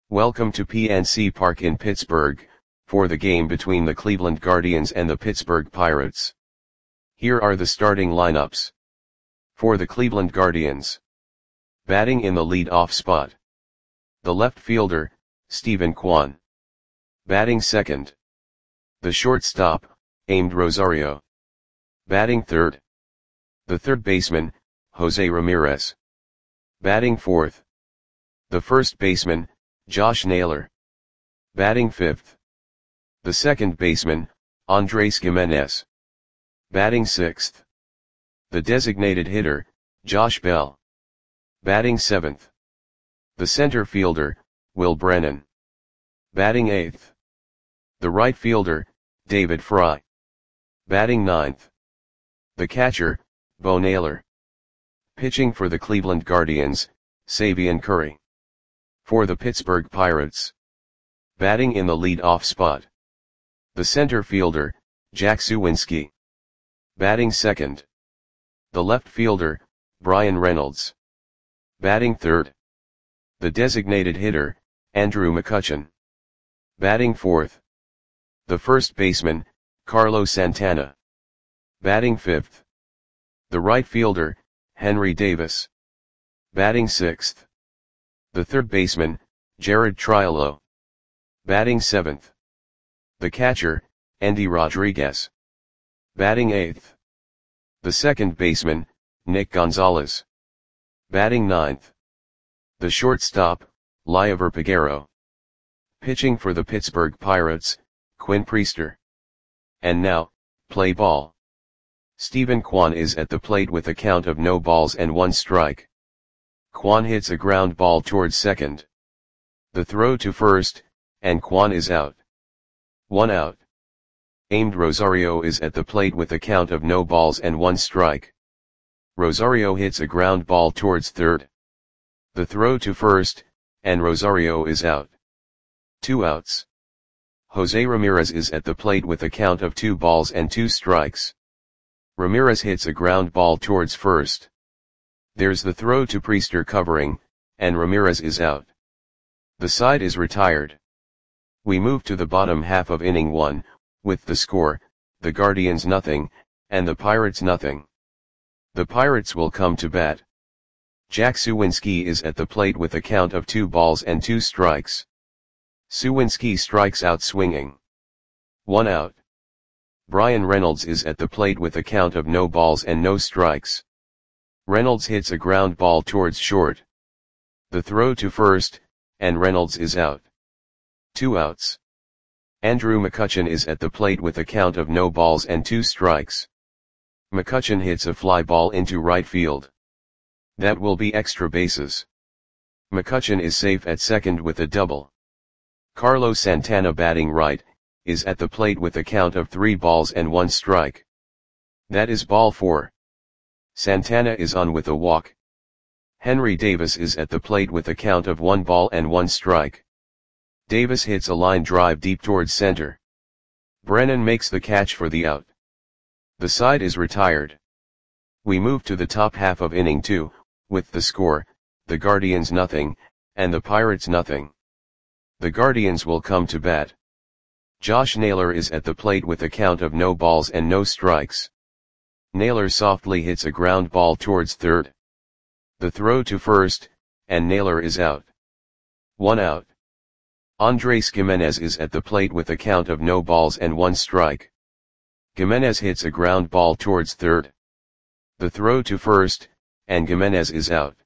Welcome to PNC Park in Pittsburgh, for the game between the Cleveland Guardians and the Pittsburgh Pirates. Here are the starting lineups. For the Cleveland Guardians. Batting in the lead-off spot. The left fielder, Steven Kwan. Batting second. The shortstop, Amed Rosario. Batting third. The third baseman, Jose Ramirez. Batting fourth. The first baseman, Josh Naylor. Batting fifth. The second baseman, Andres Gimenez. Batting sixth. The designated hitter, Josh Bell. Batting seventh. The center fielder, Will Brennan. Batting eighth. The right fielder, David Fry. Batting ninth. The catcher, Bo Naylor. Pitching for the Cleveland Guardians, Savion Curry. For the Pittsburgh Pirates. Batting in the lead-off spot. The center fielder, Jack Suwinski. Batting second. The left fielder, Bryan Reynolds. Batting third. The designated hitter, Andrew McCutchen. Batting fourth. The first baseman, Carlos Santana. Batting fifth. The right fielder, Henry Davis. Batting sixth. The third baseman, Jared Triolo. Batting seventh. The catcher, Endy Rodriguez. Batting eighth. The second baseman, Nick Gonzalez. Batting ninth. The shortstop, Liover Peguero. Pitching for the Pittsburgh Pirates, Quinn Priester. And now, play ball. Steven Kwan is at the plate with a count of no balls and one strike. Kwan hits a ground ball towards second. The throw to first, and Kwan is out. 1 out. Amed Rosario is at the plate with a count of no balls and one strike. Rosario hits a ground ball towards third. The throw to first, and Rosario is out. 2 outs. Jose Ramirez is at the plate with a count of 2 balls and 2 strikes. Ramirez hits a ground ball towards first. There's the throw to Priester covering, and Ramirez is out. The side is retired. We move to the bottom half of inning 1, with the score, the Guardians nothing, and the Pirates nothing. The Pirates will come to bat. Jack Suwinski is at the plate with a count of 2 balls and 2 strikes. Suwinski strikes out swinging. 1 out. Bryan Reynolds is at the plate with a count of no balls and no strikes. Reynolds hits a ground ball towards short. The throw to first, and Reynolds is out. 2 outs. Andrew McCutchen is at the plate with a count of no balls and 2 strikes. McCutchen hits a fly ball into right field. That will be extra bases. McCutchen is safe at second with a double. Carlos Santana batting right, is at the plate with a count of 3 balls and 1 strike. That is ball 4. Santana is on with a walk. Henry Davis is at the plate with a count of 1 ball and 1 strike. Davis hits a line drive deep towards center. Brennan makes the catch for the out. The side is retired. We move to the top half of inning 2, with the score, the Guardians nothing, and the Pirates nothing. The Guardians will come to bat. Josh Naylor is at the plate with a count of no balls and no strikes. Naylor softly hits a ground ball towards third. The throw to first, and Naylor is out. 1 out. Andres Gimenez is at the plate with a count of no balls and 1 strike. Gimenez hits a ground ball towards third. The throw to first, and Gimenez is out.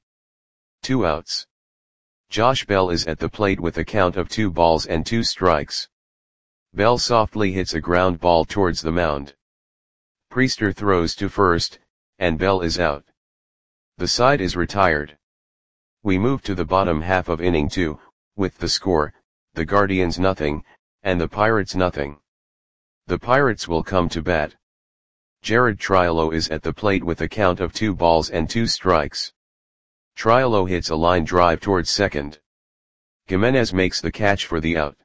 2 outs. Josh Bell is at the plate with a count of 2 balls and 2 strikes. Bell softly hits a ground ball towards the mound. Priester throws to first, and Bell is out. The side is retired. We move to the bottom half of inning 2, with the score, the Guardians nothing, and the Pirates nothing. The Pirates will come to bat. Jared Triolo is at the plate with a count of 2 balls and 2 strikes. Triolo hits a line drive towards second. Gimenez makes the catch for the out.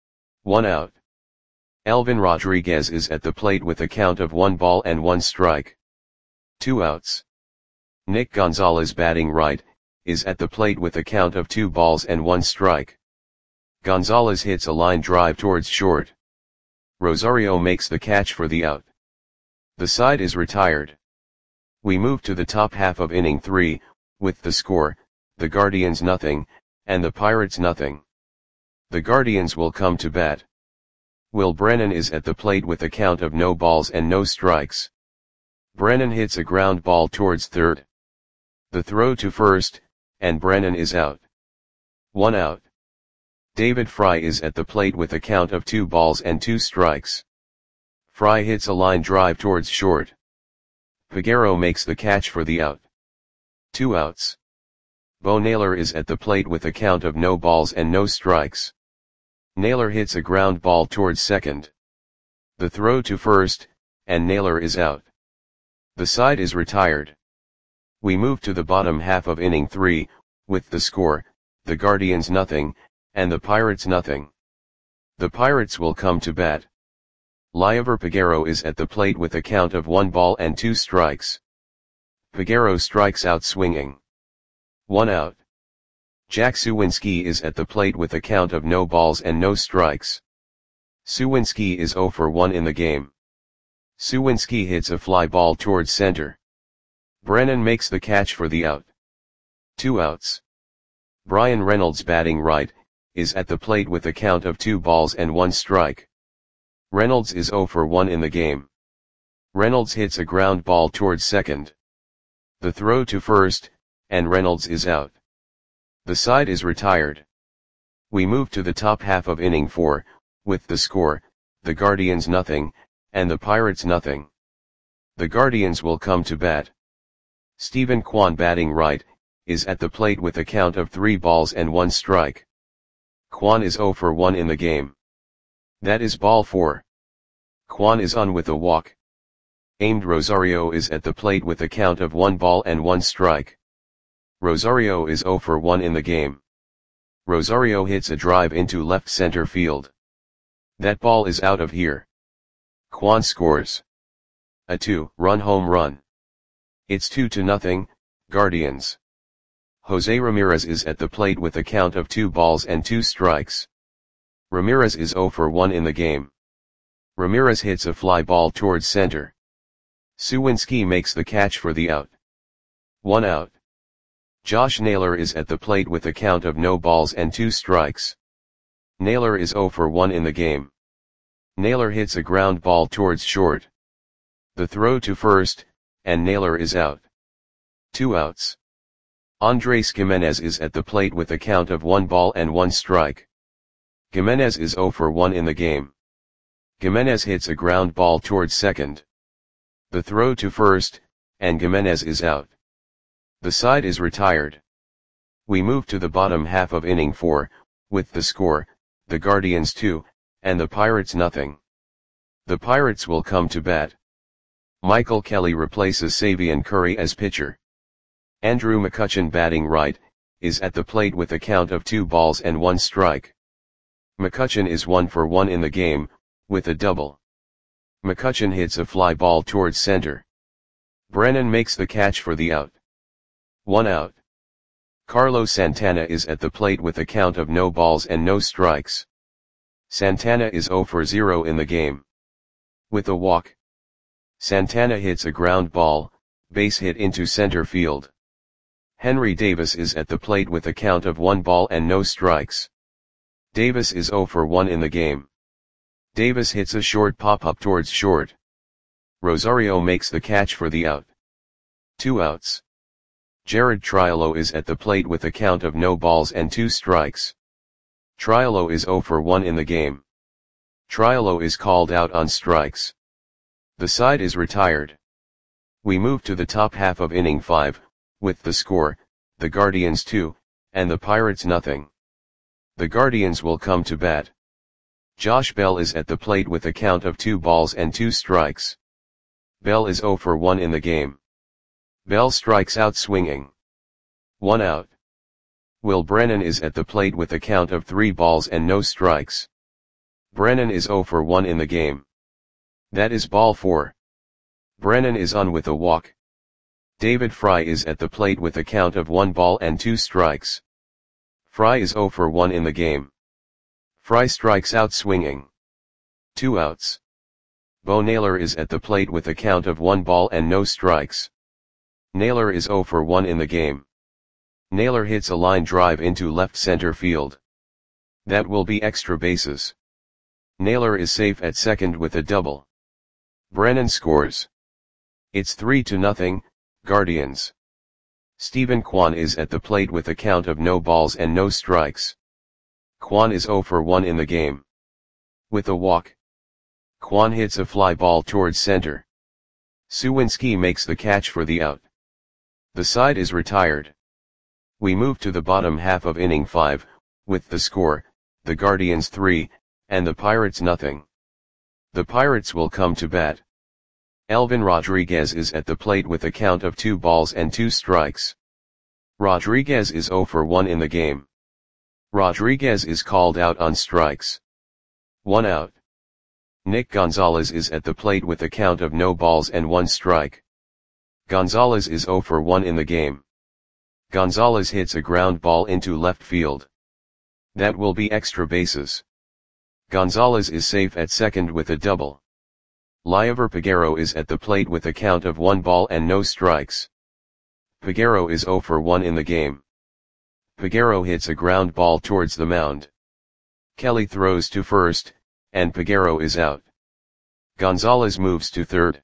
1 out. Elvin Rodriguez is at the plate with a count of 1 ball and 1 strike. 2 outs. Nick Gonzalez batting right, is at the plate with a count of 2 balls and 1 strike. Gonzalez hits a line drive towards short. Rosario makes the catch for the out. The side is retired. We move to the top half of inning 3, with the score, the Guardians nothing, and the Pirates nothing. The Guardians will come to bat. Will Brennan is at the plate with a count of no balls and no strikes. Brennan hits a ground ball towards third. The throw to first, and Brennan is out. 1 out. David Fry is at the plate with a count of 2 balls and 2 strikes. Fry hits a line drive towards short. Peguero makes the catch for the out. 2 outs. Bo Naylor is at the plate with a count of no balls and no strikes. Naylor hits a ground ball towards second. The throw to first, and Naylor is out. The side is retired. We move to the bottom half of inning 3, with the score, the Guardians nothing, and the Pirates nothing. The Pirates will come to bat. Liover Peguero is at the plate with a count of 1 ball and 2 strikes. Peguero strikes out swinging. 1 out. Jack Suwinski is at the plate with a count of no balls and no strikes. Suwinski is 0 for 1 in the game. Suwinski hits a fly ball towards center. Brennan makes the catch for the out. 2 outs. Brian Reynolds, batting right, is at the plate with a count of 2 balls and 1 strike. Reynolds is 0 for 1 in the game. Reynolds hits a ground ball towards second. The throw to first, and Reynolds is out. The side is retired. We move to the top half of inning 4, with the score, the Guardians nothing, and the Pirates nothing. The Guardians will come to bat. Stephen Kwan, batting right, is at the plate with a count of 3 balls and 1 strike. Kwan is 0 for 1 in the game. That is ball 4. Kwan is on with a walk. Aimed Rosario is at the plate with a count of 1 ball and 1 strike. Rosario is 0 for 1 in the game. Rosario hits a drive into left center field. That ball is out of here. Kwan scores a 2-run home run. It's 2-0, Guardians. Jose Ramirez is at the plate with a count of 2 balls and 2 strikes. Ramirez is 0 for 1 in the game. Ramirez hits a fly ball towards center. Suwinski makes the catch for the out. 1 out. Josh Naylor is at the plate with a count of no balls and 2 strikes. Naylor is 0 for 1 in the game. Naylor hits a ground ball towards short. The throw to first, and Naylor is out. 2 outs. Andres Gimenez is at the plate with a count of 1 ball and 1 strike. Gimenez is 0 for 1 in the game. Gimenez hits a ground ball towards second. The throw to first, and Gimenez is out. The side is retired. We move to the bottom half of inning 4, with the score, the Guardians 2, and the Pirates nothing. The Pirates will come to bat. Michael Kelly replaces Savion Curry as pitcher. Andrew McCutchen, batting right, is at the plate with a count of 2 balls and 1 strike. McCutchen is 1 for 1 in the game, with a double. McCutchen hits a fly ball towards center. Brennan makes the catch for the out. 1 out. Carlos Santana is at the plate with a count of no balls and no strikes. Santana is 0 for 0 in the game. With a walk. Santana hits a ground ball, base hit into center field. Henry Davis is at the plate with a count of 1 ball and no strikes. Davis is 0 for 1 in the game. Davis hits a short pop-up towards short. Rosario makes the catch for the out. 2 outs. Jared Triolo is at the plate with a count of no balls and 2 strikes. Triolo is 0 for 1 in the game. Triolo is called out on strikes. The side is retired. We move to the top half of inning 5, with the score, the Guardians 2, and the Pirates nothing. The Guardians will come to bat. Josh Bell is at the plate with a count of 2 balls and 2 strikes. Bell is 0 for 1 in the game. Bell strikes out swinging. 1 out. Will Brennan is at the plate with a count of 3 balls and no strikes. Brennan is 0 for 1 in the game. That is ball 4. Brennan is on with a walk. David Fry is at the plate with a count of 1 ball and 2 strikes. Fry is 0 for 1 in the game. Fry strikes out swinging. 2 outs. Bo Naylor is at the plate with a count of 1 ball and no strikes. Naylor is 0 for 1 in the game. Naylor hits a line drive into left center field. That will be extra bases. Naylor is safe at second with a double. Brennan scores. It's 3-0, Guardians. Stephen Kwan is at the plate with a count of no balls and no strikes. Kwan is 0 for 1 in the game. With a walk, Kwan hits a fly ball towards center. Suwinski makes the catch for the out. The side is retired. We move to the bottom half of inning 5, with the score, the Guardians 3, and the Pirates nothing. The Pirates will come to bat. Elvin Rodriguez is at the plate with a count of 2 balls and 2 strikes. Rodriguez is 0 for 1 in the game. Rodriguez is called out on strikes. 1 out. Nick Gonzalez is at the plate with a count of no balls and 1 strike. Gonzalez is 0 for 1 in the game. Gonzalez hits a ground ball into left field. That will be extra bases. Gonzalez is safe at second with a double. Liover Peguero is at the plate with a count of 1 ball and no strikes. Peguero is 0 for 1 in the game. Peguero hits a ground ball towards the mound. Kelly throws to first, and Peguero is out. Gonzalez moves to third.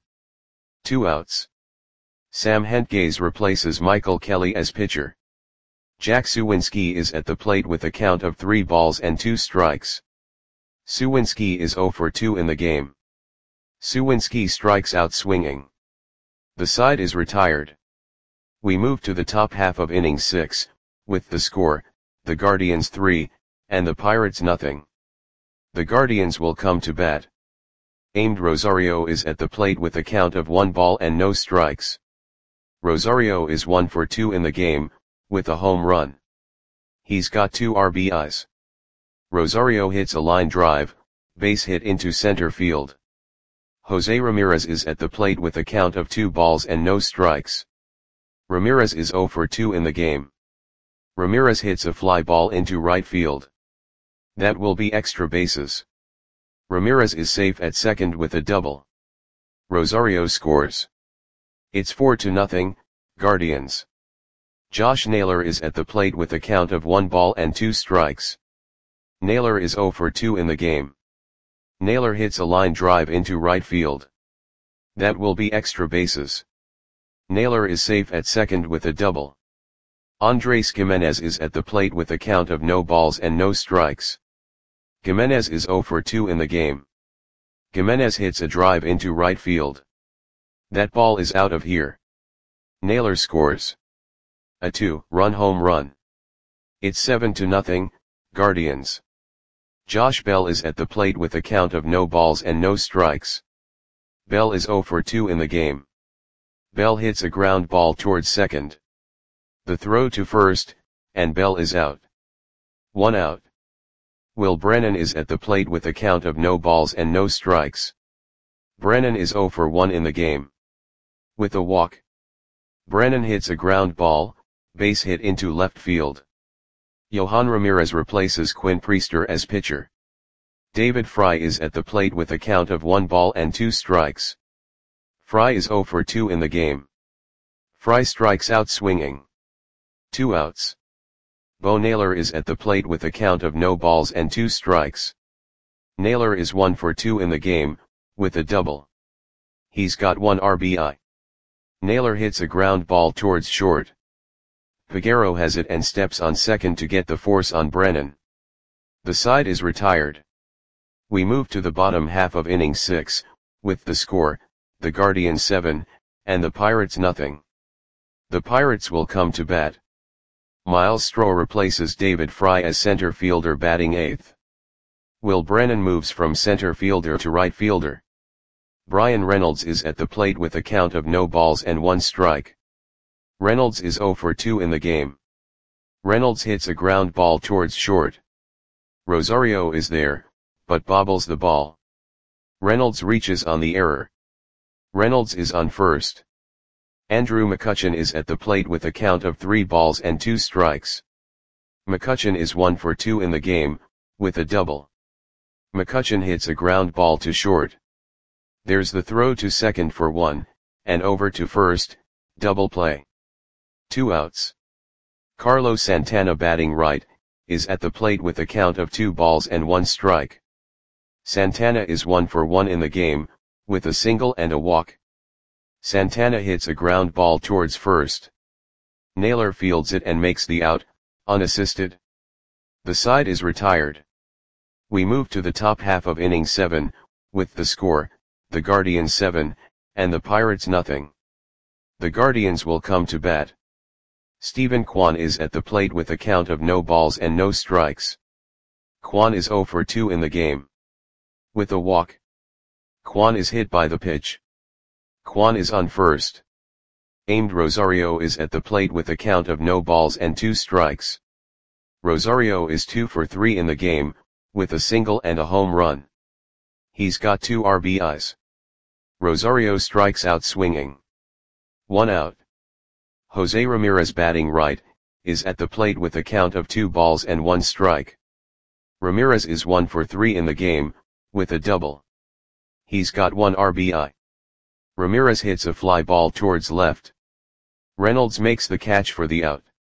2 outs. Sam Hentges replaces Michael Kelly as pitcher. Jack Suwinski is at the plate with a count of 3 balls and 2 strikes. Suwinski is 0 for 2 in the game. Suwinski strikes out swinging. The side is retired. We move to the top half of inning 6, with the score, the Guardians 3, and the Pirates nothing. The Guardians will come to bat. Aimed Rosario is at the plate with a count of 1 ball and no strikes. Rosario is 1 for 2 in the game, with a home run. He's got 2 RBIs. Rosario hits a line drive, base hit into center field. Jose Ramirez is at the plate with a count of 2 balls and no strikes. Ramirez is 0 for 2 in the game. Ramirez hits a fly ball into right field. That will be extra bases. Ramirez is safe at second with a double. Rosario scores. It's 4-0, Guardians. Josh Naylor is at the plate with a count of 1 ball and 2 strikes. Naylor is 0 for 2 in the game. Naylor hits a line drive into right field. That will be extra bases. Naylor is safe at second with a double. Andres Gimenez is at the plate with a count of no balls and no strikes. Gimenez is 0 for 2 in the game. Gimenez hits a drive into right field. That ball is out of here. Naylor scores. A 2-run home run. It's 7-0, Guardians. Josh Bell is at the plate with a count of no balls and no strikes. Bell is 0 for 2 in the game. Bell hits a ground ball towards second. The throw to first, and Bell is out. 1 out. Will Brennan is at the plate with a count of no balls and no strikes. Brennan is 0 for 1 in the game. With a walk, Brennan hits a ground ball, base hit into left field. Johan Ramirez replaces Quinn Priester as pitcher. David Fry is at the plate with a count of 1 ball and 2 strikes. Fry is 0 for 2 in the game. Fry strikes out swinging. 2 outs. Bo Naylor is at the plate with a count of no balls and 2 strikes. Naylor is 1 for 2 in the game, with a double. He's got 1 RBI. Naylor hits a ground ball towards short. Peguero has it and steps on second to get the force on Brennan. The side is retired. We move to the bottom half of inning 6, with the score, the Guardians 7, and the Pirates nothing. The Pirates will come to bat. Miles Straw replaces David Fry as center fielder batting 8th. Will Brennan moves from center fielder to right fielder. Brian Reynolds is at the plate with a count of no balls and 1 strike. Reynolds is 0 for 2 in the game. Reynolds hits a ground ball towards short. Rosario is there, but bobbles the ball. Reynolds reaches on the error. Reynolds is on first. Andrew McCutchen is at the plate with a count of 3 balls and 2 strikes. McCutchen is 1 for 2 in the game, with a double. McCutcheon hits a ground ball to short. There's the throw to second for 1, and over to first, double play. 2 outs. Carlos Santana batting right, is at the plate with a count of 2 balls and 1 strike. Santana is 1 for 1 in the game, with a single and a walk. Santana hits a ground ball towards first. Naylor fields it and makes the out, unassisted. The side is retired. We move to the top half of inning 7, with the score, the Guardians 7, and the Pirates nothing. The Guardians will come to bat. Stephen Kwan is at the plate with a count of no balls and no strikes. Kwan is 0 for 2 in the game. With a walk. Kwan is hit by the pitch. Kwan is on first. Aimed Rosario is at the plate with a count of no balls and 2 strikes. Rosario is 2 for 3 in the game, with a single and a home run. He's got 2 RBIs. Rosario strikes out swinging. 1 out. Jose Ramirez batting right, is at the plate with a count of 2 balls and 1 strike. Ramirez is 1 for 3 in the game, with a double. He's got 1 RBI. Ramirez hits a fly ball towards left. Reynolds makes the catch for the out.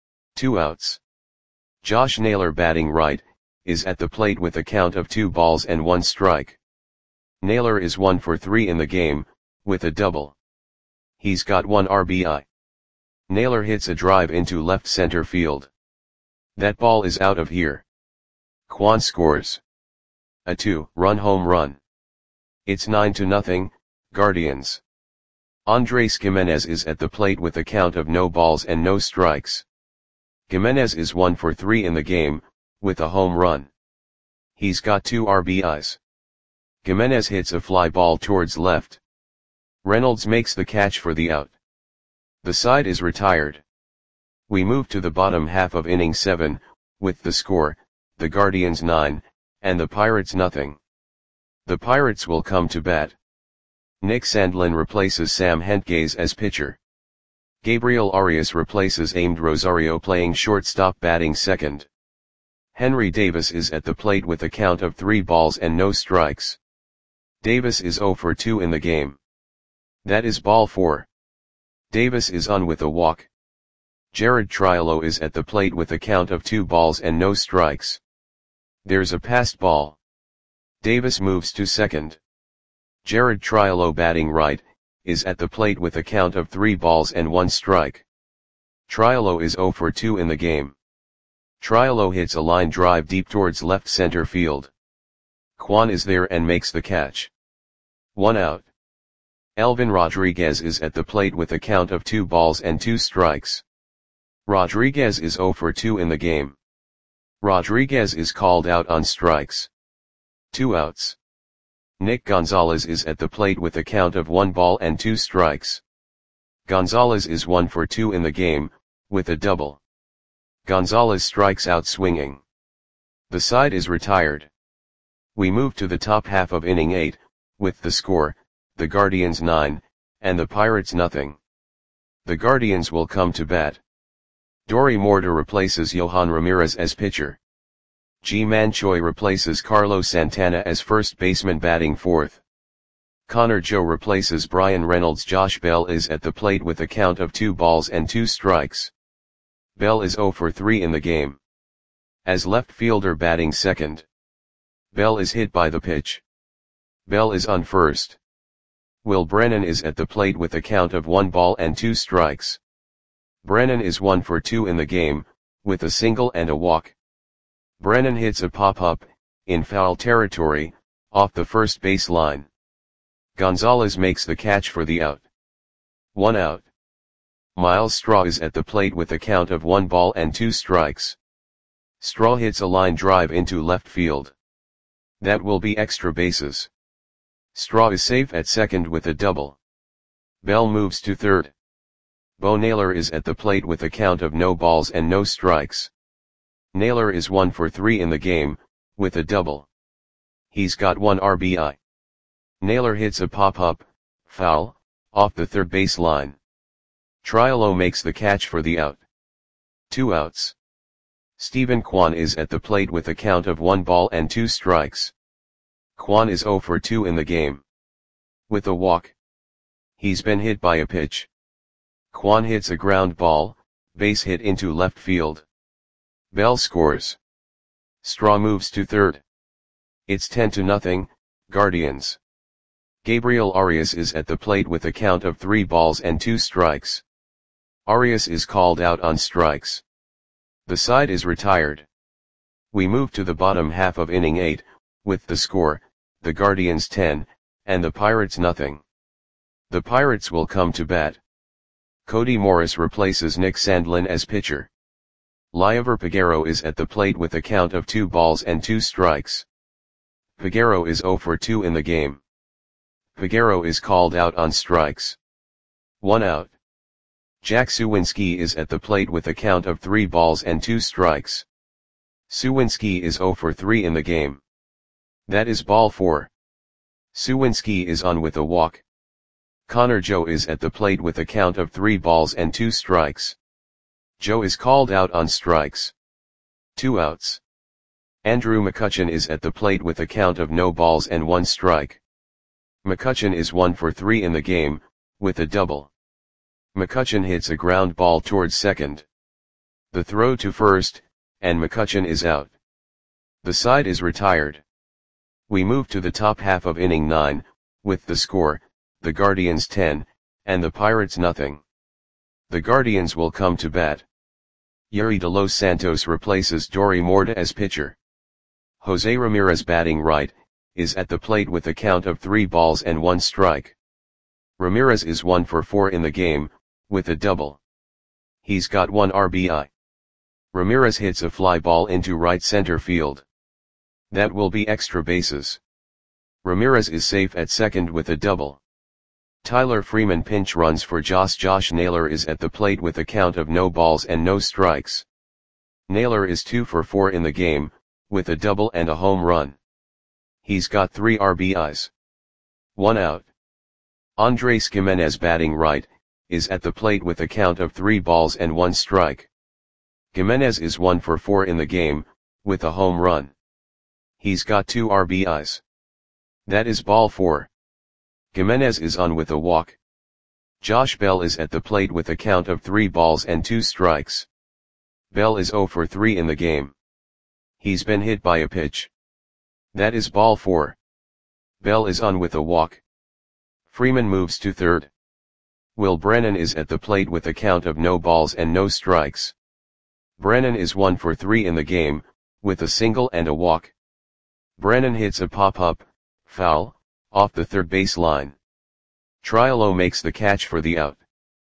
2 outs. Josh Naylor batting right, is at the plate with a count of 2 balls and 1 strike. Naylor is 1 for 3 in the game, with a double. He's got 1 RBI. Naylor hits a drive into left center field. That ball is out of here. Kwan scores a 2-run home run. It's 9-0, Guardians. Andres Gimenez is at the plate with a count of no balls and no strikes. Gimenez is 1 for 3 in the game, with a home run. He's got 2 RBIs. Gimenez hits a fly ball towards left. Reynolds makes the catch for the out. The side is retired. We move to the bottom half of inning 7, with the score, the Guardians 9, and the Pirates nothing. The Pirates will come to bat. Nick Sandlin replaces Sam Hentges as pitcher. Gabriel Arias replaces Aimed Rosario playing shortstop batting second. Henry Davis is at the plate with a count of 3 balls and no strikes. Davis is 0 for 2 in the game. That is ball 4. Davis is on with a walk. Jared Triolo is at the plate with a count of 2 balls and no strikes. There's a passed ball. Davis moves to second. Jared Triolo batting right, is at the plate with a count of 3 balls and 1 strike. Triolo is 0 for 2 in the game. Triolo hits a line drive deep towards left center field. Kwan is there and makes the catch. 1 out. Elvin Rodriguez is at the plate with a count of 2 balls and 2 strikes. Rodriguez is 0 for 2 in the game. Rodriguez is called out on strikes. 2 outs. Nick Gonzalez is at the plate with a count of 1 ball and 2 strikes. Gonzalez is 1 for 2 in the game, with a double. Gonzalez strikes out swinging. The side is retired. We move to the top half of inning 8, with the score, the Guardians 9, and the Pirates nothing. The Guardians will come to bat. Dory Mortar replaces Johan Ramirez as pitcher. Ji-Man Choi replaces Carlos Santana as first baseman batting fourth. Connor Joe replaces Brian Reynolds. Josh Bell is at the plate with a count of 2 balls and 2 strikes. Bell is 0 for 3 in the game. As left fielder batting second. Bell is hit by the pitch. Bell is on first. Will Brennan is at the plate with a count of 1 ball and 2 strikes. Brennan is 1 for 2 in the game, with a single and a walk. Brennan hits a pop-up, in foul territory, off the first base line. Gonzalez makes the catch for the out. 1 out. Miles Straw is at the plate with a count of 1 ball and 2 strikes. Straw hits a line drive into left field. That will be extra bases. Straw is safe at second with a double. Bell moves to third. Bo Naylor is at the plate with a count of no balls and no strikes. Naylor is 1 for 3 in the game, with a double. He's got 1 RBI. Naylor hits a pop-up, foul, off the third base line. Triolo makes the catch for the out. 2 outs. Stephen Kwan is at the plate with a count of 1 ball and 2 strikes. Kwan is 0 for 2 in the game. With a walk. He's been hit by a pitch. Kwan hits a ground ball, base hit into left field. Bell scores. Straw moves to third. It's 10-0, Guardians. Gabriel Arias is at the plate with a count of 3 balls and 2 strikes. Arias is called out on strikes. The side is retired. We move to the bottom half of inning 8, with the score, the Guardians 10, and the Pirates nothing. The Pirates will come to bat. Cody Morris replaces Nick Sandlin as pitcher. Liover Peguero is at the plate with a count of 2 balls and 2 strikes. Peguero is 0 for 2 in the game. Peguero is called out on strikes. 1 out. Jack Suwinski is at the plate with a count of 3 balls and 2 strikes. Suwinski is 0 for 3 in the game. That is ball 4. Suwinski is on with a walk. Connor Joe is at the plate with a count of 3 balls and 2 strikes. Joe is called out on strikes. 2 outs. Andrew McCutchen is at the plate with a count of no balls and 1 strike. McCutchen is 1 for 3 in the game, with a double. McCutchen hits a ground ball towards second. The throw to first, and McCutchen is out. The side is retired. We move to the top half of inning 9, with the score, the Guardians 10, and the Pirates nothing. The Guardians will come to bat. Yuri de Los Santos replaces Dory Morta as pitcher. Jose Ramirez batting right, is at the plate with a count of 3 balls and 1 strike. Ramirez is 1 for 4 in the game, with a double. He's got 1 RBI. Ramirez hits a fly ball into right center field. That will be extra bases. Ramirez is safe at second with a double. Tyler Freeman pinch runs for Josh Naylor is at the plate with a count of no balls and no strikes. Naylor is 2 for 4 in the game, with a double and a home run. He's got 3 RBIs. 1 out. Andres Gimenez batting right, is at the plate with a count of 3 balls and 1 strike. Gimenez is 1 for 4 in the game, with a home run. He's got 2 RBIs. That is ball 4. Gimenez is on with a walk. Josh Bell is at the plate with a count of 3 balls and 2 strikes. Bell is 0 for 3 in the game. He's been hit by a pitch. That is ball 4. Bell is on with a walk. Freeman moves to third. Will Brennan is at the plate with a count of no balls and no strikes. Brennan is 1 for 3 in the game, with a single and a walk. Brennan hits a pop-up, foul, off the third base line. Triolo makes the catch for the out.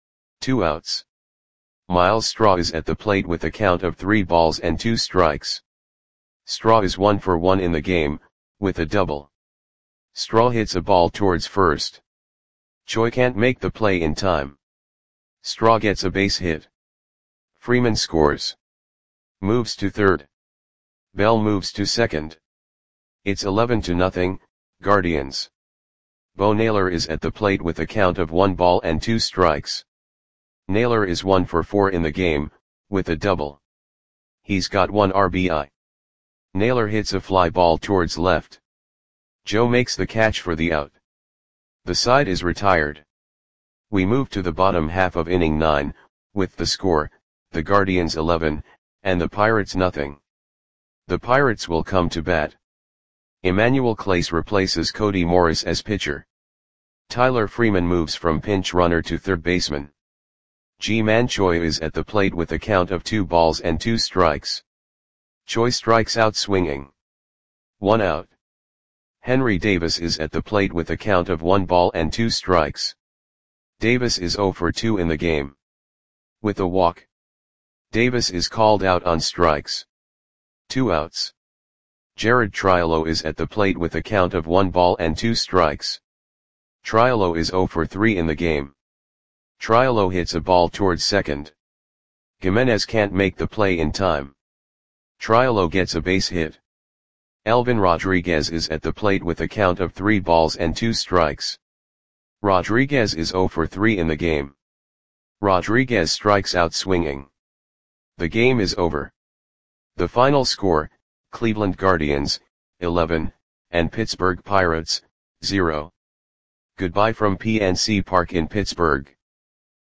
2 outs. Miles Straw is at the plate with a count of 3 balls and 2 strikes. Straw is 1 for 1 in the game, with a double. Straw hits a ball towards first. Choi can't make the play in time. Straw gets a base hit. Freeman scores. Moves to third. Bell moves to second. It's 11-0, Guardians. Bo Naylor is at the plate with a count of 1 ball and 2 strikes. Naylor is 1 for 4 in the game, with a double. He's got 1 RBI. Naylor hits a fly ball towards left. Joe makes the catch for the out. The side is retired. We move to the bottom half of inning 9, with the score, the Guardians 11, and the Pirates nothing. The Pirates will come to bat. Emmanuel Clase replaces Cody Morris as pitcher. Tyler Freeman moves from pinch runner to third baseman. Ji-Man Choi is at the plate with a count of 2 balls and 2 strikes. Choi strikes out swinging. 1 out. Henry Davis is at the plate with a count of 1 ball and 2 strikes. Davis is 0 for 2 in the game. With a walk. Davis is called out on strikes. 2 outs. Jared Triolo is at the plate with a count of 1 ball and 2 strikes. Triolo is 0 for 3 in the game. Triolo hits a ball towards second. Gimenez can't make the play in time. Triolo gets a base hit. Elvin Rodriguez is at the plate with a count of 3 balls and 2 strikes. Rodriguez is 0 for 3 in the game. Rodriguez strikes out swinging. The game is over. The final score, Cleveland Guardians, 11, and Pittsburgh Pirates, 0. Goodbye from PNC Park in Pittsburgh.